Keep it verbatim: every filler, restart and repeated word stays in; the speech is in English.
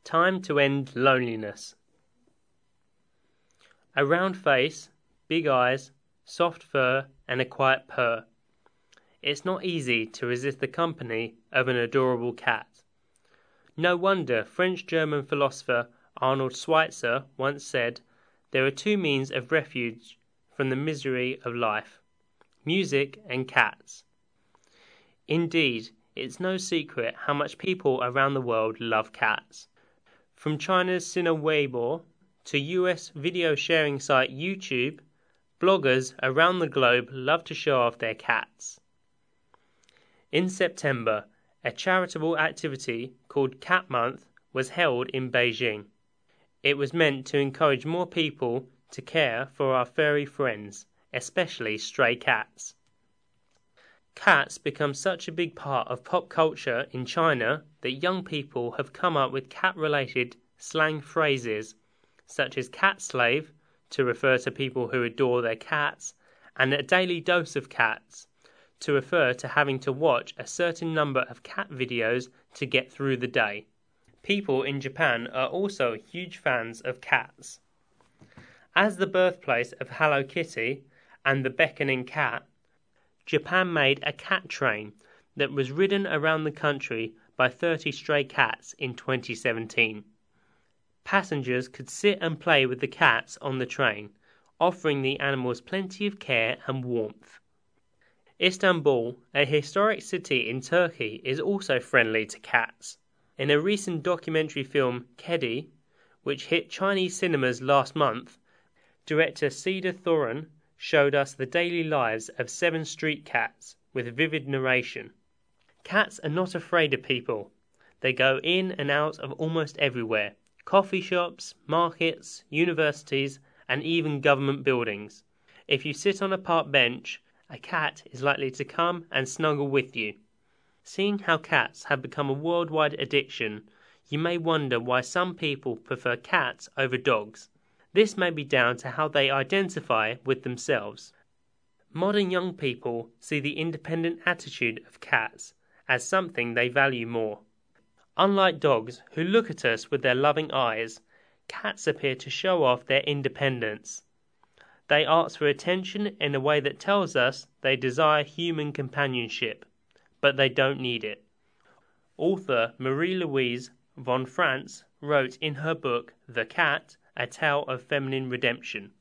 Time to end loneliness. A round face, big eyes, soft fur, and a quiet purr. It's not easy to resist the company of an adorable cat. No wonder French-German philosopher Arnold Schweitzer once said, "There are two means of refuge from the misery of life: music and cats." Indeed, it's no secret how much people around the world love cats. From China's Sina Weibo to U S video sharing site YouTube, bloggers around the globe love to show off their cats. In September, a charitable activity called Cat Month was held in Beijing. It was meant to encourage more people to care for our furry friends, especially stray cats. Cats become such a big part of pop culture in China that young people have come up with cat-related slang phrases, such as cat slave, to refer to people who adore their cats, and a daily dose of cats, to refer to having to watch a certain number of cat videos to get through the day. People in Japan are also huge fans of cats. As the birthplace of Hello Kitty and the beckoning cat, Japan made a cat train that was ridden around the country by thirty stray cats in twenty seventeen. Passengers could sit and play with the cats on the train, offering the animals plenty of care and warmth. Istanbul, a historic city in Turkey, is also friendly to cats. In a recent documentary film, Kedi, which hit Chinese cinemas last month, director Cedar Thoran showed us the daily lives of seven street cats with vivid narration. Cats are not afraid of people. They go in and out of almost everywhere: coffee shops, markets, universities, and even government buildings. If you sit on a park bench, a cat is likely to come and snuggle with you. Seeing how cats have become a worldwide addiction, you may wonder why some people prefer cats over dogs. This may be down to how they identify with themselves. Modern young people see the independent attitude of cats as something they value more. Unlike dogs, who look at us with their loving eyes, cats appear to show off their independence. They ask for attention in a way that tells us they desire human companionship, but they don't need it. Author Marie-Louise von Franz wrote in her book The Cat, A Tale of Feminine Redemption,